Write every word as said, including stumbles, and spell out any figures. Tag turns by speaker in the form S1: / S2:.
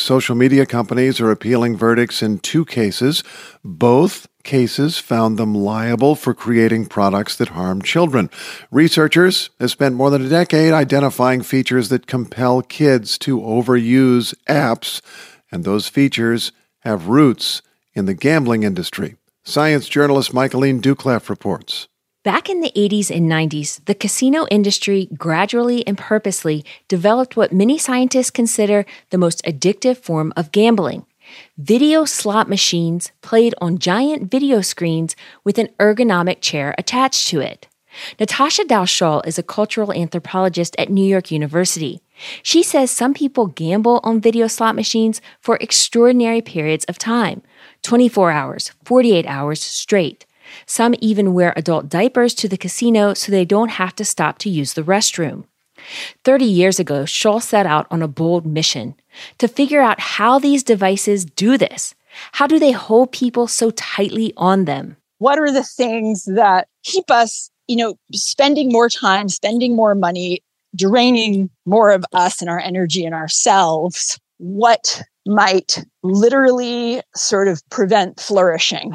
S1: social media companies are appealing verdicts in two cases. Both cases found them liable for creating products that harm children. Researchers have spent more than a decade identifying features that compel kids to overuse apps, and those features have roots in the gambling industry. Science journalist Michaeline Doucleff reports.
S2: Back in the eighties and nineties, the casino industry gradually and purposely developed what many scientists consider the most addictive form of gambling: video slot machines played on giant video screens with an ergonomic chair attached to it. Natasha Dow is a cultural anthropologist at New York University. She says some people gamble on video slot machines for extraordinary periods of time, twenty-four hours, forty-eight hours straight. Some even wear adult diapers to the casino so they don't have to stop to use the restroom. Thirty years ago, Scholl set out on a bold mission to figure out how these devices do this. How do they hold people so tightly on them?
S3: What are the things that keep us, you know, spending more time, spending more money, draining more of us and our energy and ourselves? What might literally sort of prevent flourishing?